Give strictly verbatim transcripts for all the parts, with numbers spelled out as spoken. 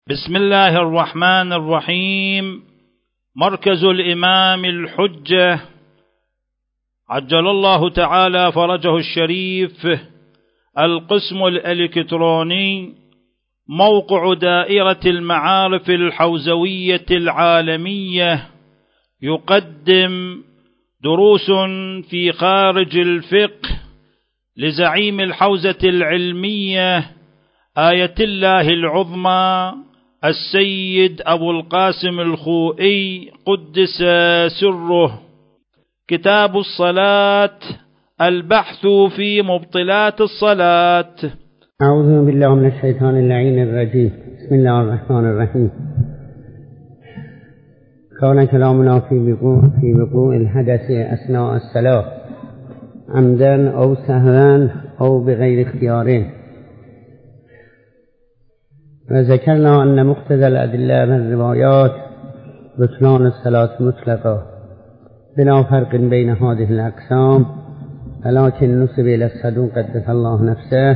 بسم الله الرحمن الرحيم. مركز الإمام الحجة عجل الله تعالى فرجه الشريف، القسم الإلكتروني، موقع دائرة المعارف الحوزوية العالمية، يقدم دروس في خارج الفقه لزعيم الحوزة العلمية آية الله العظمى السيد أبو القاسم الخوئي قدس سره. كتاب الصلاة، البحث في مبطلات الصلاة. أعوذ بالله من الشيطان اللعين الرجيم. بسم الله الرحمن الرحيم. كان كلامنا في وقوع في وقوع الحدث أثناء الصلاة عمدا أو سهوا أو بغير اختيار، وذكرنا أن مقتضى الأدلة من الروايات بطلان الصلاة مطلقة بلا فرق بين هذه الأقسام، ولكن نسب إلى الصدوق قدس الله نفسه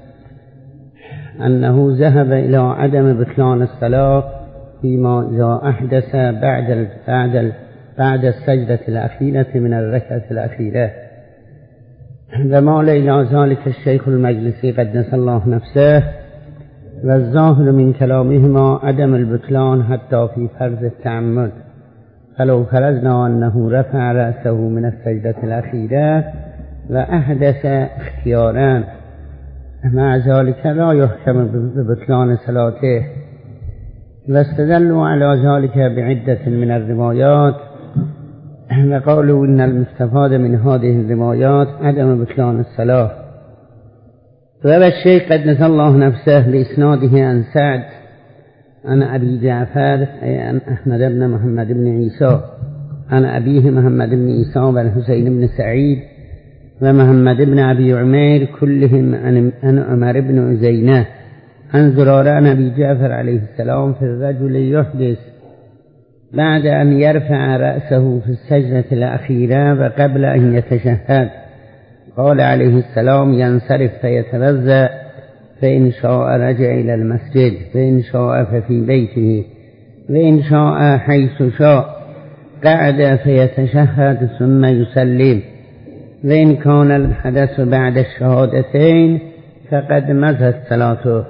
أنه ذهب إلى عدم بطلان الصلاة فيما إذا أحدث بعد بعد بعد السجدة الأخيرة من الركعة الأخيرة، ومال إلى ذلك الشيخ المجلسي قدس الله نفسه، والظاهر من كلامهما عدم البطلان حتى في فرض التعمد، فلو فرضنا أنه رفع رأسه من السجدة الأخيرة وأحدث اختيارا مع ذلك لا يحكم ببطلان صلاته. واستدلوا على ذلك بعدة من الروايات، وقالوا إن المستفاد من هذه الروايات عدم بطلان الصلاة. روى الشيخ قدس الله نفسه بإسناده عن سعد عن أبي جعفر أي عن أحمد بن محمد بن عيسى عن أبيه محمد بن عيسى والحسين بن سعيد ومحمد بن أبي عمير كلهم عن عمر بن عزينة عن زرارة عن أبي جعفر عليه السلام في الرجل يحدث بعد أن يرفع رأسه في السجدة الأخيرة وقبل أن يتشهد، قال عليه السلام: ينصرف فيتوضأ، فإن شاء رجع إلى المسجد، فإن شاء ففي بيته، وإن شاء حيث شاء، قعد فيتشهد ثم يسلم، وإن كان الحدث بعد الشهادتين فقد مضت صلاته.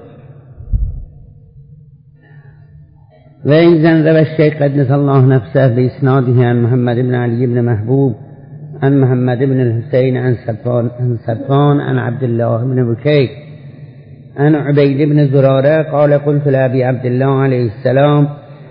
وإذن روى الشيخ قدس الله نفسه بإسناده عن محمد بن علي بن محبوب عن محمد بن الحسين عن صفوان عن صفوان عن عبد الله بن بكير عن عبيد بن زرارة قال: قلت لأبي عبد الله عليه السلام: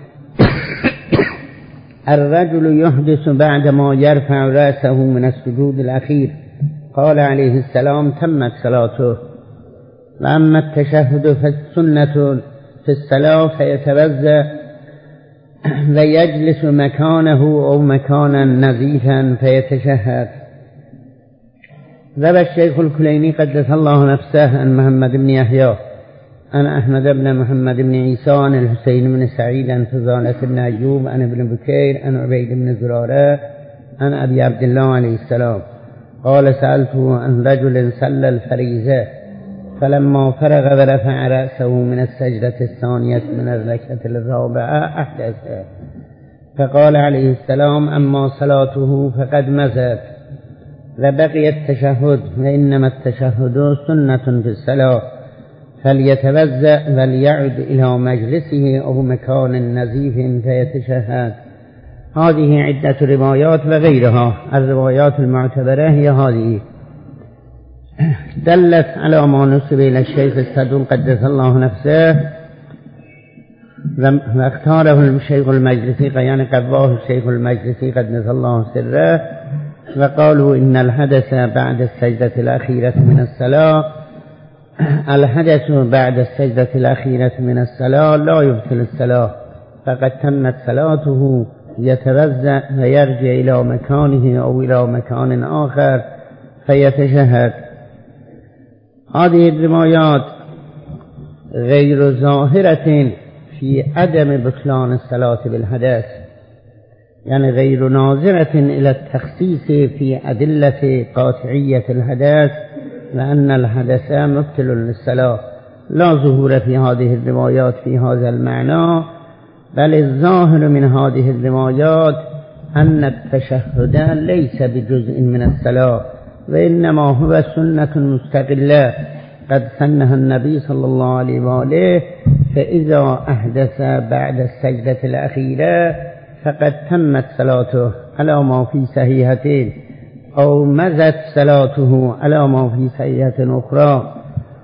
الرجل يحدث بعدما يرفع رأسه من السجود الأخير. قال عليه السلام: تمت صلاته. وأما التشهد فالسنة في الصلاة فيتوضأ ويجلس مكانه أو مكانا نظيفا فيتشهد. روى الشيخ الكليني قدس الله نفسه عن محمد بن يحيى عن أحمد بن محمد بن عيسى عن الحسين بن سعيد عن فضالة بن أيوب عن ابن بكير عن عبيد بن زرارة عن أبي عبد الله عليه السلام قال: سألته عن رجل صلى الفريضة فلما فرغ ورفع رأسه من السجدة الثانية من الركعة الرابعة أحدث، فقال عليه السلام: أما صلاته فقد مضت وبقي التشهد، وإنما التشهد سنة في الصلاة، فليتوضأ وليعد إلى مجلسه أو مكان نظيف فيتشهد. هذه عدة روايات وغيرها. الروايات المعتبرة هي هذه، دلت على ما نسب إلى الشيخ الصدوق قدس الله نفسه، واختاره الشيخ المجلسي يعني قضاه الشيخ المجلسي قدس الله سره، وقالوا إن الحدث بعد السجدة الأخيرة من الصلاة الحدث بعد السجدة الأخيرة من الصلاة لا يبطل الصلاة، فقد تمت صلاته، يتوضأ ويرجع إلى مكانه أو إلى مكان آخر فيتشهد. هذه الروايات غير ظاهرة في عدم بطلان الصلاة بالحدث، يعني غير ناظرة إلى التخصيص في أدلة قاطعية الحدث، لأن الحدث مبطل للصلاة، لا ظهور في هذه الروايات في هذا المعنى، بل الظاهر من هذه الروايات أن التشهد ليس بجزء من الصلاة، وإنما هو سنة مستقلة قد سنها النبي صلى الله عليه وآله، فإذا أحدث بعد السجدة الأخيرة فقد تمت صلاته على ما في صحيحتين، أو مزت صلاته على ما في صحيحة أخرى،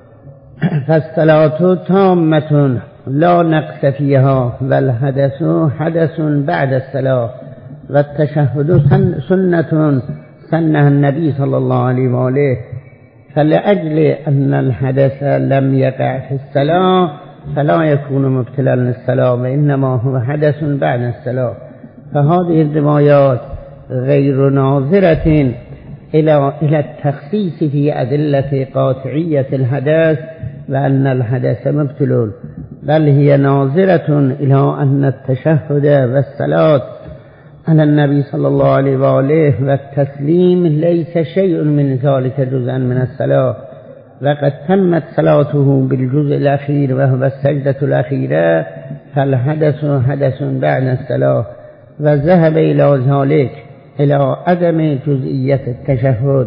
فالصلاة تامة لا نقص فيها، والحدث حدث بعد الصلاة، والتشهد سنة سنها النبي صلى الله عليه وآله، فلأجل أن الحدث لم يقع في الصلاة فلا يكون مبتلا للصلاة، وإنما هو حدث بعد الصلاة. فهذه الروايات غير ناظرة إلى إلى التخصيص في أدلة قاطعية الحدث وأن الحدث مبتل، بل هي ناظرة إلى أن التشهد والصلاة على النبي صلى الله عليه وآله والتسليم ليس شيء من ذلك جزءا من الصلاة، وقد تمت صلاته بالجزء الأخير وهو السجدة الأخيرة، فالحدث حدث بعد الصلاة، وذهب إلى ذلك إلى عدم جزئية التشهد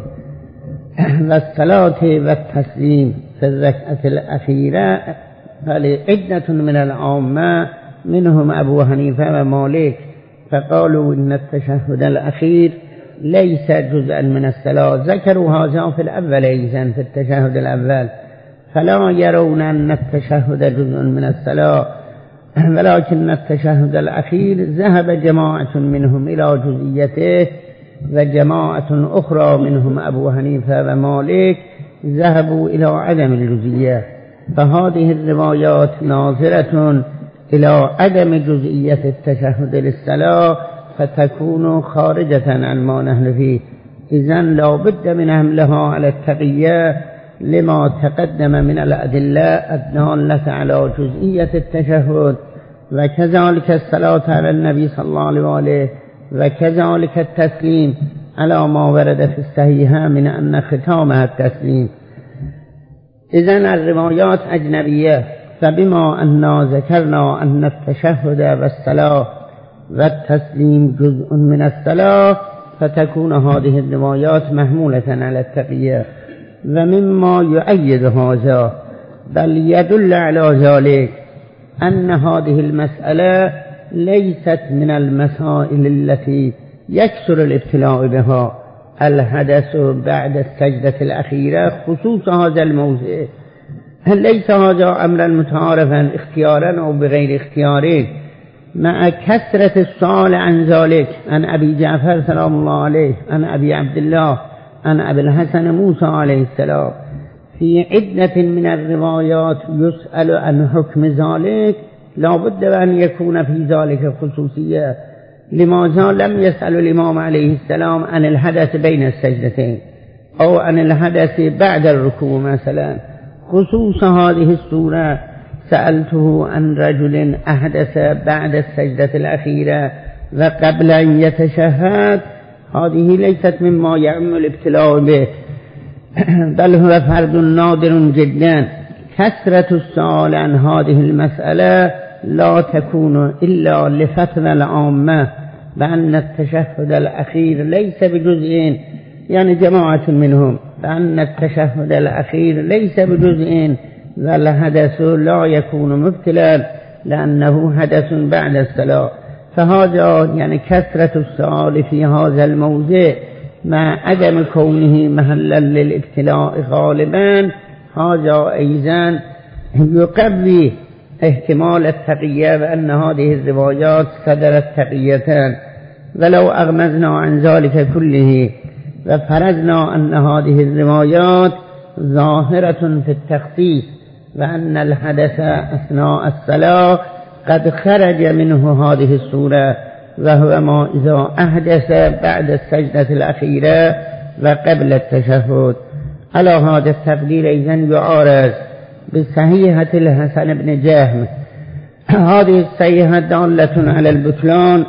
والصلاة والتسليم في الركعة الأخيرة، فلعدة من العامة منهم أبو حنيفة ومالك فقالوا إن التشهد الأخير ليس جزءا من الصلاة، ذكروا هذا في الأول أيضا في التشهد الأول، فلا يرون أن التشهد جزء من الصلاة، ولكن التشهد الأخير ذهب جماعة منهم إلى جزئيته، وجماعة أخرى منهم أبو حنيفة ومالك ذهبوا إلى عدم الجزئية. فهذه الروايات ناظرة إلى عدم جزئية التشهد للصلاة، فتكون خارجة عن ما نحن فيه، إذن لا بد من حملها على التقية لما تقدم من الأدلة الدالة على جزئية التشهد، وكذلك الصلاة على النبي صلى الله عليه وآله، وكذلك التسليم على ما ورد في الصحيحة من أن ختامها التسليم. إذن الروايات أجنبية، فبما أننا ذكرنا أن التشهد والصلاة والتسليم جزء من الصلاة، فتكون هذه الروايات محمولة على التقية. ومما يؤيد هذا بل يدل على ذلك أن هذه المسألة ليست من المسائل التي يكثر الابتلاء بها، الحدث بعد السجدة الأخيرة خصوص هذا الموضع، ليس هذا أمرا متعارفا اختيارا أو بغير اختيار، مع كثرة السؤال عن ذلك عن أبي جعفر سلام الله عليه، عن أبي عبد الله، عن أبي الحسن موسى عليه السلام، في عدة من الروايات يسأل عن حكم ذلك، لا بد أن يكون في ذلك خصوصية. لماذا لم يسأل الإمام عليه السلام عن الحدث بين السجدتين أو عن الحدث بعد الركوع مثلا؟ خصوص هذه السورة سألته عن رجل أحدث بعد السجدة الأخيرة وقبل أن يتشهد، هذه ليست مما يعم الابتلاء به، بل هو فرد نادر جدا. كثرة السؤال عن هذه المسألة لا تكون إلا لفتوى العامة بأن التشهد الأخير ليس بجزء، يعني جماعة منهم بأن التشهد الأخير ليس بجزء، والحدث لا يكون مبتلا لأنه حدث بعد الصلاة. فهذا يعني كثرة السؤال في هذا الموضع مع عدم كونه محلا للابتلاء غالبا، هذا أيضا يقوي احتمال التقية بأن هذه الروايات صدرت تقيتان. ولو أغمزنا عن ذلك كله وفرضنا أن هذه الروايات ظاهرة في التخصيص، وأن الحدث أثناء الصلاة قد خرج منه هذه السورة، وهو ما إذا أحدث بعد السجدة الأخيرة وقبل التشهد. على هذا التقدير إذن يعارض بصحيحة الحسن بن جهم، هذه الصحيحة دالة على البطلان،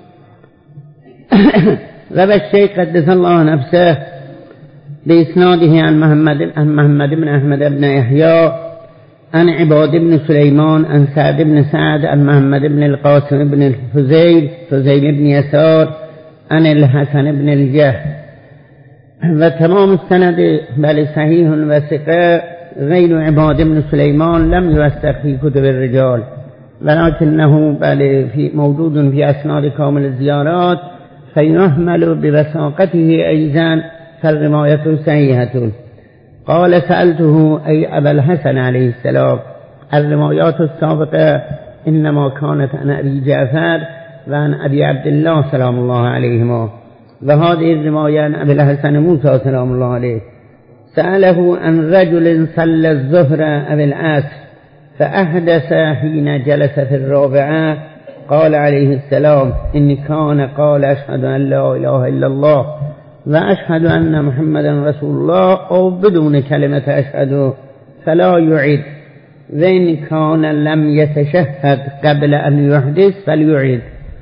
وبالشيخ قدس الله نفسه بإسناده عن محمد, عن محمد بن أحمد بن يحيى عن عباد بن سليمان عن سعد بن سعد عن محمد بن القاسم بن الفزيل فزيل بن يسار عن الحسن بن الجه. وتمام السند بل صحيح وثقة غير عباد بن سليمان لم يوثق في كتب الرجال، ولكنه بل في موجود في أسناد كامل الزيارات فيحمل بوثاقته أيضا فالرواية صحيحة. قال سألته أي أبا الحسن عليه السلام. الروايات السابقة إنما كانت عن أبي جعفر وعن أبي عبد الله سلام الله عليهما، وهذه الرواية عن أبي الحسن موسى سلام الله عليه. سأله عن رجل صلى الظهر أو العصر فأحدث حين جلس في الرابعة، قال عليه السلام إن كان قال أشهد أن لا إله إلا الله وأشهد أن محمدا رسول الله أو بدون كلمة أشهد فلا يعيد، وإن كان لم يتشهد قبل أن يحدث فليعيد.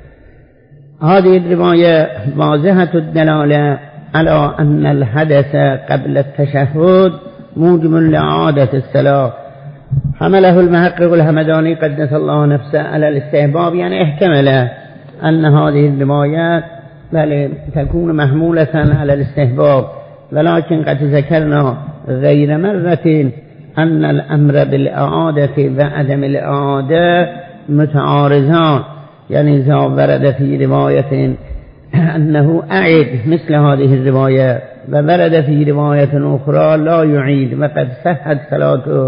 هذه الرواية واضحة الدلالة على أن الحدث قبل التشهد موجب لإعادة الصلاة. حمله المحقق الهمداني قدس الله نفسه على الاستحباب، يعني احتمل أن هذه الروايات بل تكون محمولة على الاستحباب، ولكن قد ذكرنا غير مرة أن الأمر بالإعادة وعدم الإعادة متعارضان، يعني إذا ورد في رواية أنه أعيد مثل هذه الرواية وورد في رواية أخرى لا يعيد وقد صحت صلاته،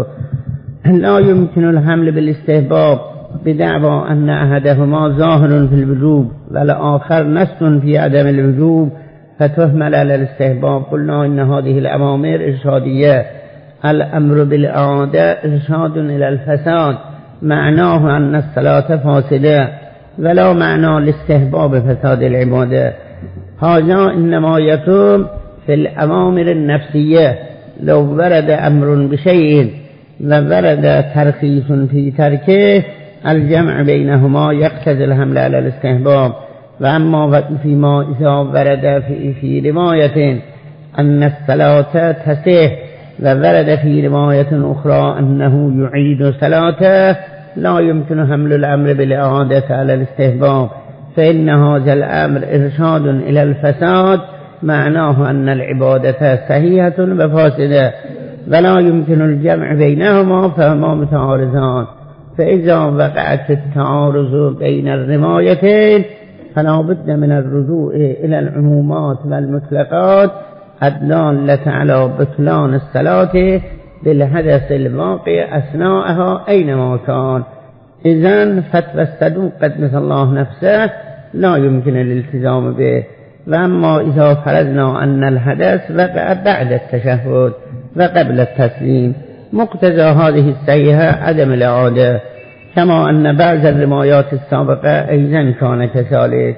لا يمكن الحمل بالاستحباب بدعوى أن أحدهما ظاهر في الوجوب والآخر نص في عدم الوجوب فتحمل على الاستحباب. قلنا إن هذه الأوامر إرشادية، الأمر بالإعادة إرشاد إلى الفساد، معناه أن الصلاة فاسدة ولا معنى لاستحباب فساد العبادة. هذا إنما يكون في الأوامر النفسية، لو ورد أمر بشيء وورد ترخيص في تركه الجمع بينهما يقتضي الحمل على الاستحباب. وأما فيما إذا ورد في, في رواية أن الصلاة تصح وورد في رواية أخرى أنه يعيد صلاته لا يمكن حمل الأمر بالإعادة على الاستحباب، فإن هذا الأمر إرشاد إلى الفساد، معناه أن العبادة صحيحة وفاسدة ولا يمكن الجمع بينهما فهما متعارضان. فإذا وقعت التعارض بين الروايتين فلا بد من الرجوع إلى العمومات والمطلقات الدالة على بطلان الصلاة بالحدث الواقع أثناءها أينما كان. إذن فتوى الصدوق قدس الله نفسه لا يمكن الالتزام به. وأما إذا فرضنا أن الحدث وقع بعد التشهد وقبل التسليم مقتضى هذه الصحيحة عدم الإعادة، كما أن بعض الروايات السابقة أيضا كان كذلك.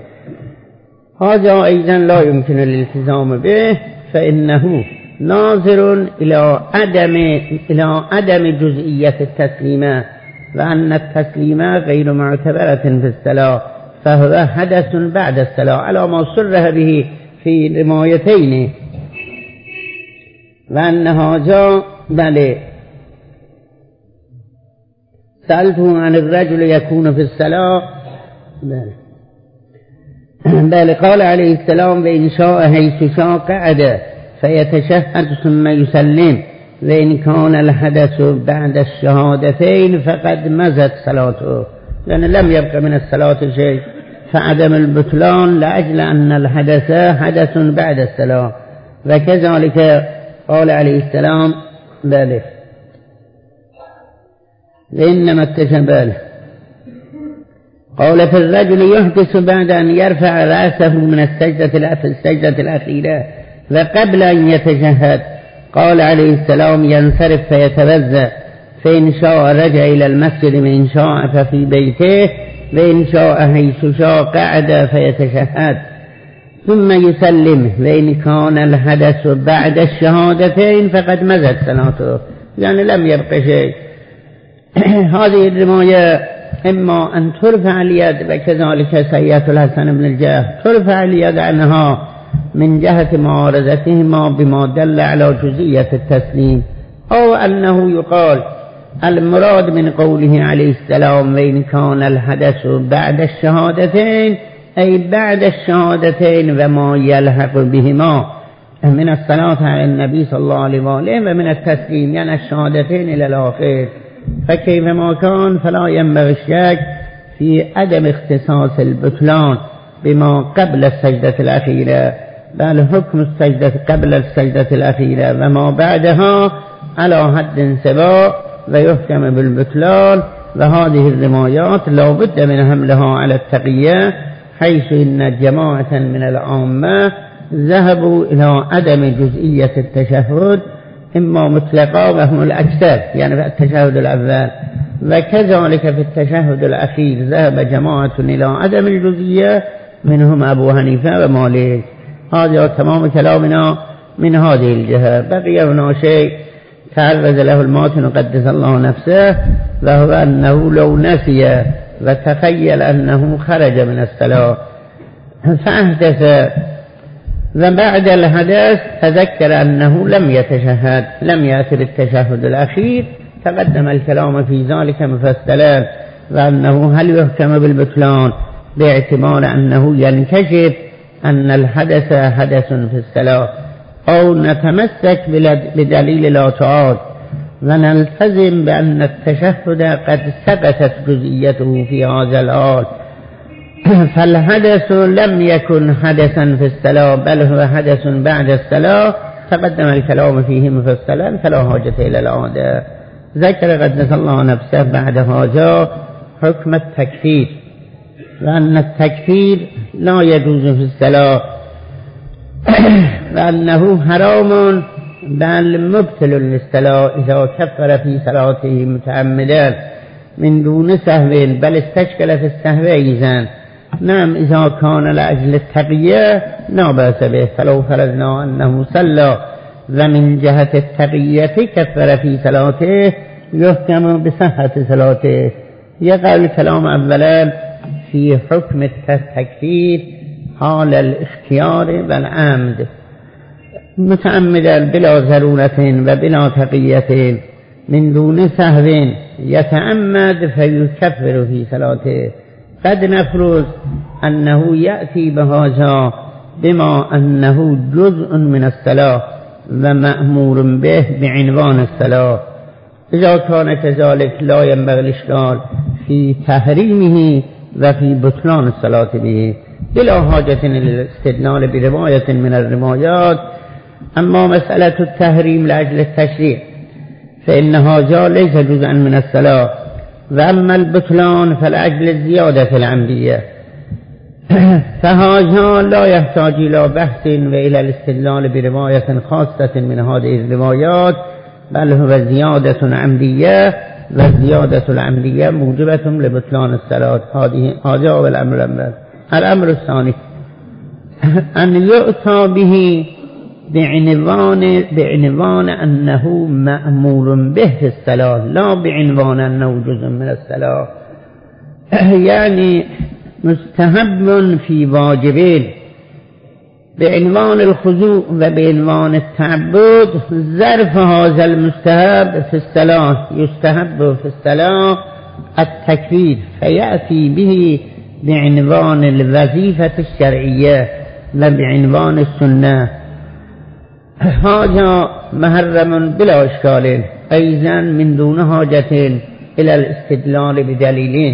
هذا أيضا لا يمكن الالتزام به، فإنه ناظر إلى عدم إلى عدم جزئية التسليمة، وأن التسليمة غير معتبرة في الصلاة، فهو حدث بعد الصلاة على ما صرح به في روايتين. وأن هذا بل سألته عن الرجل يكون في الصلاة بل, بل قال عليه السلام وإن شاء حيث شاء قعد فيتشهد ثم يسلم، وإن كان الحدث بعد الشهادتين فقد مزت صلاته، لأن لم يبقى من الصلاة شيء، فعدم البطلان لأجل أن الحدث حدث بعد الصلاة. وكذلك قال عليه السلام بل إنما التشبال قال في الرجل يحدث بعد أن يرفع رأسه من السجدة السجدة الأخيرة وقبل أن يتشهد، قال عليه السلام ينصرف فيتوضأ، فإن شاء رجع إلى المسجد وإن شاء ففي بيته، وإن شاء حيث شاء قعد فيتشهد ثم يسلم، وإن كان الحدث بعد الشهادتين فقد مزت صلاته، يعني لم يبقى شيء. هذه الرواية إما أن ترفع اليد، وكذلك سيئة الحسن بن الجاه ترفع اليد عنها من جهة معارضتهما بما دل على جزئية التسليم، أو أنه يقال المراد من قوله عليه السلام وإن كان الحدث بعد الشهادتين أي بعد الشهادتين وما يلحق بهما من الصلاة على النبي صلى الله عليه وآله ومن التسليم يعني الشهادتين إلى الآخر، فكيفما كان فلا ينبغي الشك في عدم اختصاص البطلان بما قبل السجدة الأخيرة، بل حكم السجدة قبل السجدة الأخيرة وما بعدها على حد سواء ويحكم بالبطلان. وهذه الروايات لا بد من حملها على التقية، حيث إن جماعة من العامة ذهبوا إلى عدم جزئية التشهد إما مطلقا وهم الأكثر يعني في التشهد الأول، وكذلك في التشهد الأخير ذهب جماعة إلى عدم الجزئية منهم أبو حنيفة ومالك. هذا تمام كلامنا من هذه الجهة. بقي هنا شيء تعرض له الماتن قدس الله نفسه، وهو أنه لو نسي وتخيل أنه خرج من الصلاة فأحدث وبعد الحدث تذكر أنه لم يتشهد لم يأتي بالتشهد الأخير، تقدم الكلام في ذلك مفصلا، وأنه هل يحكم بالبطلان باعتبار أنه ينكشف أن الحدث حدث في الصلاة، أو نتمسك بدليل لا تعاد ونلتزم بأن التشهد قد سقطت جزئيته في هذا الحال، فالحدث لم يكن حدثا في الصلاة بل هو حدث بعد الصلاة، تقدم الكلام فيه مفصلا فلا حاجة إلى العادة. ذكر قدس الله نفسه بعد هذا حكم التكفير، وأن التكفير لا يجوز في الصلاة وأنه حرام بل مبتل للصلاة إذا كفر في صلاته متعمدا من دون سهو بل استشكل في السهو أيضا. نعم إذا كان لأجل التقية لا بأس به، فلو فرضنا أنه صلى ومن جهة التقية كفر في صلاته يحكم بصحة صلاته. يقع الكلام أولا في حكم التكفير حال الاختيار والعمد، متعمدا بلا ضرورة وبلا تقية من دون سهو يتعمد فيكفر في صلاته. قد نفرض أنه يأتي بهذا بما أنه جزء من الصلاة ومأمور به بعنوان الصلاة، إذا كان كذلك لا ينبغي الإشكال في تحريمه وفي بطلان الصلاة به بلا حاجة إلى الاستدلال برواية من الروايات. أما مسألة التحريم لأجل التشريع فإن هذا ليس جزءا من الصلاة، وأما البطلان فلأجل الزيادة العمدية، فهذا لا يحتاج إلى بحث وإلى الاستدلال برواية خاصة من هذه الروايات، بل هو زيادة عمدية، والزيادة العمدية موجبة لبطلان الصلاة. هذه هذا هو الأمر الأول. الأمر الثاني أن يؤتى به بعنوان بعنوان أنه مأمور به في الصلاة، لا بعنوان أنه جزء من الصلاة، يعني مستحب في واجبين بعنوان الخضوع وبعنوان التعبد. ظرف هذا المستحب في الصلاة يستحب في الصلاة التكفير، فيأتي به بعنوان الوظيفة الشرعية وبعنوان السنة. هذا محرم بلا إشكال أيضا من دون حاجة إلى الاستدلال بدليلين،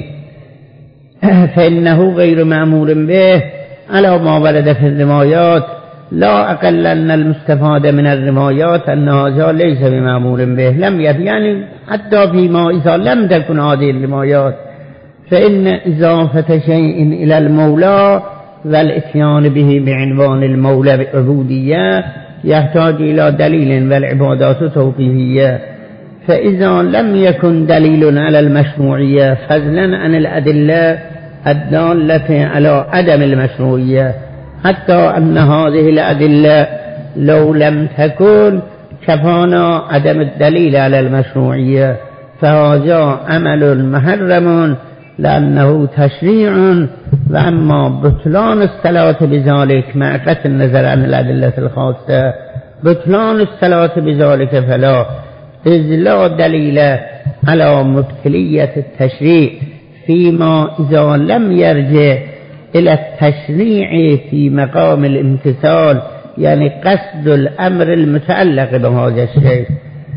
فإنه غير مأمور به على ما ورد في الروايات، لا أقل أن المستفاد من الروايات أن هذا ليس بمأمور به لم يت يعني حتى فيما إذا لم تكن هذه الروايات، فإن إضافة شيء إلى المولى والإتيان به بعنوان المولى بعبودية يحتاج إلى دليل، والعبادات توقيفية، فإذا لم يكن دليل على المشروعية فضلا عن الأدلة الدالة على عدم المشروعية، حتى أن هذه الأدلة لو لم تكن كفانا عدم الدليل على المشروعية، فهذا عمل محرم لأنه تشريع. وأما بطلان الصلاة بذلك مع قطع النظر عن الأدلة الخاصة، بطلان الصلاة بذلك فلا، إذ لا دليل على مبتلية التشريع فيما إذا لم يرجع إلى التشريع في مقام الامتثال، يعني قصد الأمر المتعلق بهذا الشيء.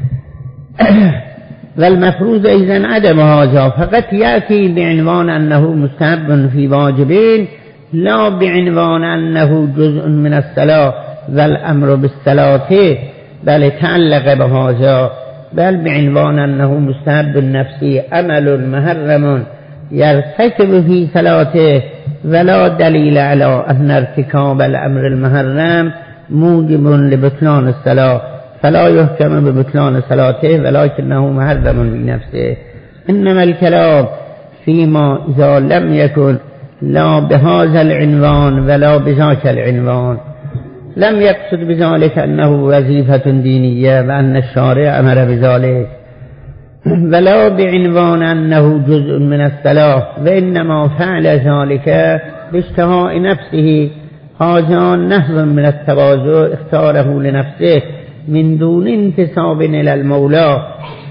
والمفروض إذن عدم هذا، فقط يأتي بعنوان أنه مستحب في واجبين، لا بعنوان أنه جزء من الصلاة والأمر بالصلاة بل تعلق بهذا، بل بعنوان أنه مستحب نفسي عمل محرم يرتكب في صلاته، ولا دليل على أن ارتكاب الأمر المحرم موجب لبطلان الصلاة، فلا يحكم ببطلان صلاته ولكنه محرم بنفسه. إنما الكلام فيما إذا لم يكن لا بهذا العنوان ولا بذاك العنوان، لم يقصد بذلك أنه وظيفة دينية وأن الشارع أمر بذلك، ولا بعنوان أنه جزء من الصلاة، وإنما فعل ذلك باشتهاء نفسه، هذا نحو من التواضع اختاره لنفسه من دون انتساب إلى المولى.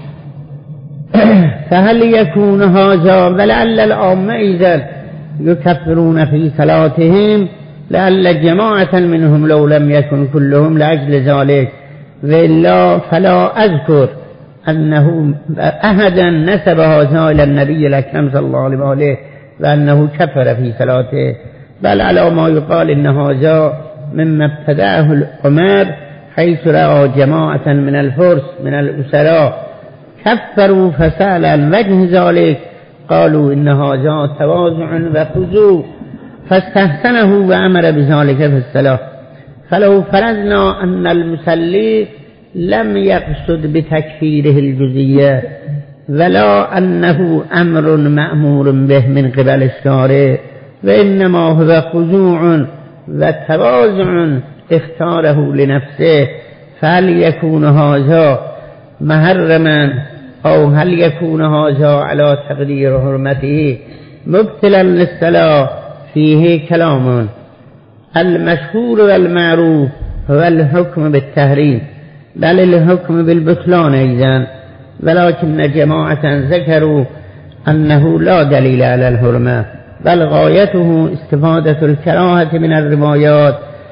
فهل يكون هذا، ولعل العامة إذا يكفرون في صلاتهم، لعل جماعة منهم لو لم يكن كلهم لأجل ذلك، وإلا فلا أذكر أنه أحدا نسب هذا إلى النبي الأكرم صلى الله عليه وآله وأنه كفر في صلاته، بل على ما يقال إن هذا مما ابتدعه العمر، حيث رأى جماعة من الفرس من الأسراء كفروا فسأل عن وجه ذلك، قالوا إن هذا تواضع وخضوع، فاستحسنه وأمر بذلك في الصلاة. فلو فرضنا أن المصلي لم يقصد بتكفيره الجزية، ولا أنه أمر مأمور به من قبل الشارع، وإنما هو خضوع وتواضع اختاره لنفسه، فهل يكون هذا محرما، أو هل يكون هذا على تقدير حرمته مبتلا للصلاة؟ فيه كلام. المشهور والمعروف هو الحكم بالتحريم، بل الحكم بالبطلان أيضا، ولكن جماعة ذكروا أنه لا دليل على الحرمة، بل غايته استفادة الكراهة من الروايات،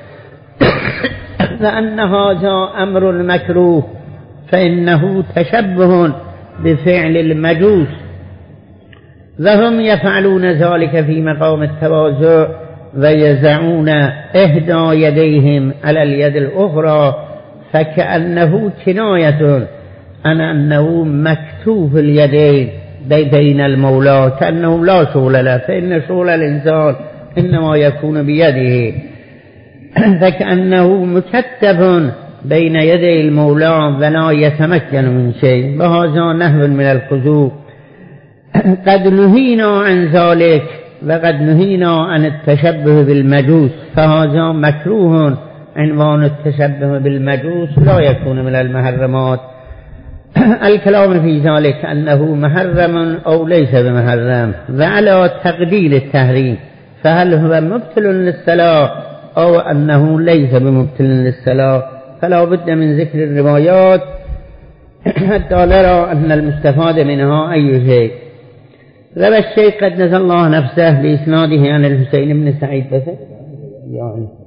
فأن هذا أمر مكروه، فإنه تشبه بفعل المجوس، وهم يفعلون ذلك في مقام التواضع، ويزعون إحدى يديهم على اليد الأخرى، فكأنه كناية عن أنه مكتوف اليدين بين المولى، كأنه لا شغل له، فإن شغل الإنسان إنما يكون بيده، فكأنه مكتف بين يدي المولى ولا يتمكن من شيء، وهذا نحو من الخضوع. قد نهينا عن ذلك، وقد نهينا عن التشبه بالمجوس، فهذا مكروه. عنوان التشبه بالمجوس لا يكون من المحرمات. الكلام في ذلك أنه محرم أو ليس بمحرم، وعلى تقدير التحريم، فهل هو مبتل للصلاة أو أنه ليس بمبتل للصلاة؟ فلا بد من ذكر الروايات حتى نرى أن المستفاد منها أي شيء. روى الشيخ قدس الله نفسه بإسناده عن الحسين بن سعيد بس يعني